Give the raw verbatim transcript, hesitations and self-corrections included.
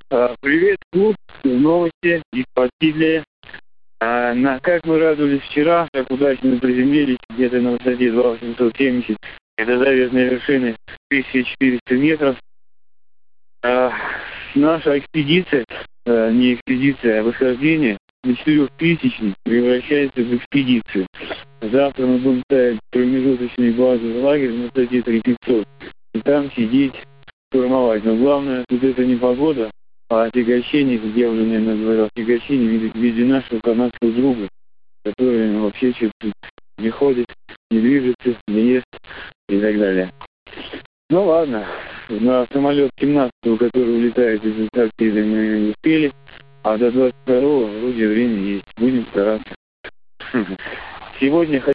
А, Привет, клуб, новости из Подпилия. А, на, как мы радовались вчера, как удачно приземлились где-то на высоте два тысячи восемьсот семьдесят, это заветные вершины тысяча четыреста метров. А, наша экспедиция, а, не экспедиция, а восхождение на четырехтысячный превращается в экспедицию. Завтра мы будем ставить промежуточный базовый лагерь на высоте три тысячи пятьсот. И там сидеть, штурмовать. Но главное, тут это не погода, а отягощение, как я уже, наверное, говорил, отягощение в виде нашего канадского друга, который вообще что-то не ходит, не движется, не ест и так далее. Ну ладно, на самолет семнадцатого, который улетает из Антарктиды, мы не успели, а до двадцать второго вроде время есть. Будем стараться. Сегодня